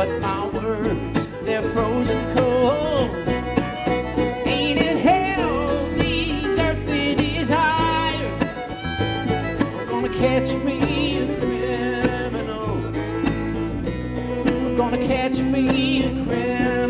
but my words, they're frozen cold. Ain't it hell, these earthly desires are gonna catch me a criminal, are gonna catch me a criminal.